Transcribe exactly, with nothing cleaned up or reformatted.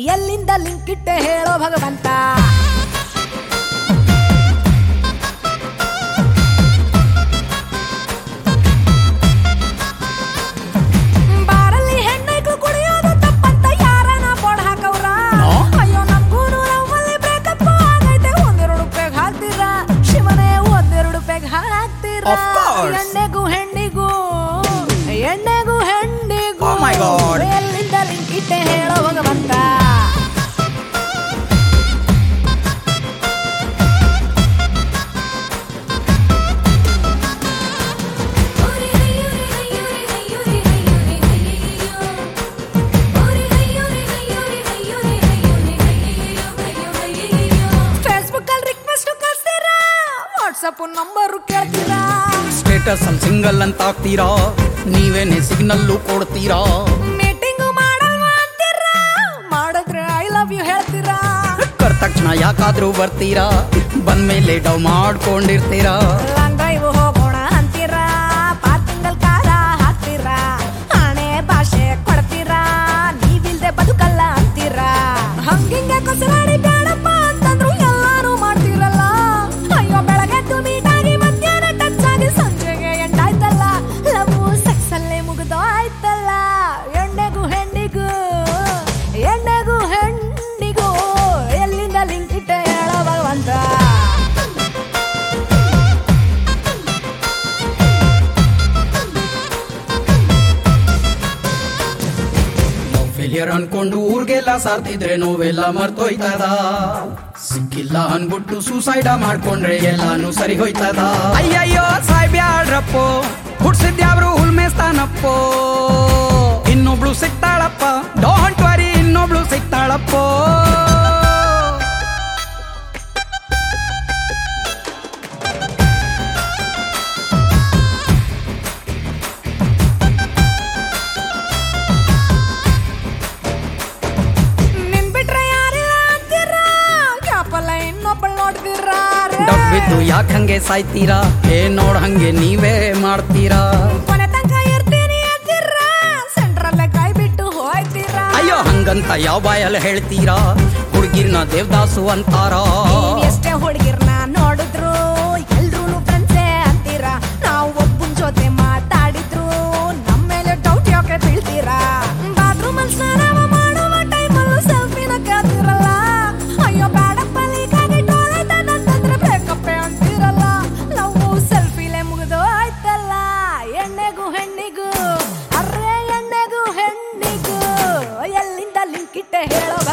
ಎಲ್ಲಿಂದ ಲಿಂಕ್ ಇಟ್ಟೆ ಹೇಳೋ ಭಗವಂತ. ಬಾರಲ್ಲಿ ಹೆಣ್ಣೈಕ್ಳು ಕುಡಿಯೋದು ತಪ್ಪಂತ ಯಾರನ ಬೋರ್ಡ್ ಹಾಕವ್ರ. ಅಯ್ಯೋ ನಮ್ಗೂನು ಲವ್ವಲ್ಲಿ ಬ್ರೇಕಪ್ ಆಗೈತೆ, ಒಂದೆರಡು ಪೆಗ್ ಹಾಕ್ತೀರಾ ಶಿವನೇ, ಒಂದೆರಡು ಪೆಗ್ ಹಾಕ್ತೀರಾ. ಎಣ್ಣೆಗೂ ಹೆಣ್ಣಿಗೂ ಎಣ್ಣೆಗೂ ಹೆಣ್ಣಿಗೂ ಎಲ್ಲಿಂದ ಲಿಂಕ್ ಇಟ್ಟೆ ಹೇಳೋ ಭಗವಂತ. ಫೇಸ್ಬುಕ್ ಅಲ್ಲಿ ರಿಕ್ವೆಸ್ಟ್ ಕಳ್ಸ್ತೀರಾ, ವಾಟ್ಸಪ್ ನಂಬರ್ ಕೇಳ್ತೀರಾ, ಸ್ಟೇಟಸ್ ಅಲ್ಲಿ ಸಿಂಗಲ್ ಅಂತ ಹಾಕ್ತೀರಾ, ನೀವೇನೆ ಸಿಗ್ನಲ್ಲು ಕೊಡ್ತೀರಾ. ಮೀಟಿಂಗ್ ಮಾಡಲ್ವಾ ಅಂತೀರಾ, ಮಾಡಿದ್ರೆ ಐ ಲವ್ ಯು ಹೇಳ್ತೀರಾ. ಕರ್ ತಕ್ಷಣ ಯಾಕಾದ್ರೂ ಬರ್ತೀರಾ, ಬಂದ್ಮೇಲೆ ಡವ್ ಮಾಡ್ಕೊಂಡಿರ್ತೀರಾ. ಲಾಂಗ್ ಡ್ರೈವ್ ಹೋಗೋಣ ಅಂತೀರಾ, ಪಾರ್ಕಿಂಗ್ ಅಲ್ಲಿ ಕಾರ ಹಾಕ್ತೀರಾ, ಹಣೆ ಭಾಷೆ ಕೊಡ್ತೀರಾ, ನೀವಿಲ್ದೆ ಬದುಕಲ್ಲ ಅಂತೀರಾ. ಹಂಗಿಂಗೆ ಕಸರಾಡಿ ಬೇಡಪ್ಪ ಅಂತಂದ್ರು ಎಲ್ಲಾನು ಮಾಡ್ತೀರಲ್ಲ. ಅಯ್ಯೋ ಬೆಳಗ್ಗೆದ್ದು ಮೀಟ್ ಆಗಿ ಮಧ್ಯಾಹ್ನ ಟಚ್ ಆಗಿ ಸಂಜೆಗೆ ಎಂಟಾಯ್ತಲ್ಲ, ಲವ್ ಸೆಕ್ಸ್ ಅಲ್ಲೇ ಮುಗಿದೋಯ್ತಲ್ಲ. ಎಣ್ಣೆಗೂ ಹೆಣ್ಣಿಗೂ ಎಣ್ಣೆಗೂ ಹೆಣ್ಣಿಗೂ ಎಲ್ಲಿಂದ ಲಿಂಕ್ ಇಟ್ಟೆ ಹೇಳೋ ಭಗವಂತ. ಫೇಲಿಯರ್ ಅನ್ಕೊಂಡು ಊರ್ಗೆಲ್ಲ ಸಾರ್ತಿದ್ರೆ ನೋವೆಲ್ಲ ಮರ್ತೋಯ್ತದ. ಸಿಕ್ಕಿಲ್ಲ ಅನ್ಬಿಟ್ಟು ಸೂಸೈಡ ಮಾಡ್ಕೊಂಡ್ರೆ ಎಲ್ಲಾನು ಸರಿ ಹೋಯ್ತದ. ಅಯ್ಯಯ್ಯೋ ಸಾಯ್ಬ್ಯಾಡ್ರಪ್ಪೋ, ಹುಡ್ಸಿದ್ಯಾವ್ರು ಹುಲ್ಮೇಸ್ತಾನಪ್ಪೋ, ಇನ್ನೊಬ್ಳು ಸಿಗ್ತಾಳಪ್ಪ, ಡೋಂಟ್ ವರಿ ಇನ್ನೊಬ್ಳು ಸಿಗ್ತಾಳಪ್ಪೋ. ಡಬ್ಬಿದ್ದು ಯಾಕಂಗೆ ಸಾಯ್ತೀರಾ, ಏ ನೋಡ್ ಹಂಗೆ ನೀವೇ ಮಾಡ್ತೀರಾ. ಕೊನೆ ತನಕ ಇರ್ತೀನಿ ಅಂತೀರಾ, ಸೆಂಟ್ರಲ್ಲೇ ಕೈ ಬಿಟ್ಟು ಹೋಯ್ತೀರಾ. ಅಯ್ಯೋ ಹಂಗಂತ ಯಾವ ಬಾಯಲ್ಲಿ ಹೇಳ್ತೀರಾ, ಹುಡುಗಿರ್ನ ದೇವದಾಸು ಅಂತಾರ. ಎಷ್ಟೇ ಹುಡುಗಿರ್ನ ನೋಡಿದ್ರು ಎಲ್ರೂ ಫ್ರೆಂಡ್ಸೇ ಅಂತೀರಾ. ನಾವು ಒಬ್ಬನ ಜೊತೆ ಮಾತಾಡಿದ್ರು ನಮ್ಮ ಮೇಲೆ ಡೌಟ್ ಯಾಕೆ ಬೀಳ್ತೀರಾ. ಬಾತ್ರೂಮ್ ಅಲ್ಲಿ ಸ್ನಾನ ಮಾಡುವ ಟೈಮಲ್ಲೂ ಸೆಲ್ಫಿನ ಕೇಳ್ತಿರಲ್ಲ. ಅಯ್ಯೋ ಬೇಡಪ್ಪ ಲೀಕಾಗಿ ಟೋಲೈತಂದ್ರೆ ಬ್ರೇಕಪ್ ಅಂತಿರಲ್ಲ. ನಾವು ಸೆಲ್ಫಿಲೆ ಮುಗಿದು ಆಯ್ತಲ್ಲ. ಎಣ್ಣೆಗೂ ಹೆಣ್ಣಿಗೂ ಅರ್ರೆ ಎಣ್ಣೆಗೂ ಹೆಣ್ಣಿಗೂ ಎಲ್ಲಿಂದ ಲಿಂಕ್ ಇಟ್ಟೆ ಹೇಳೋ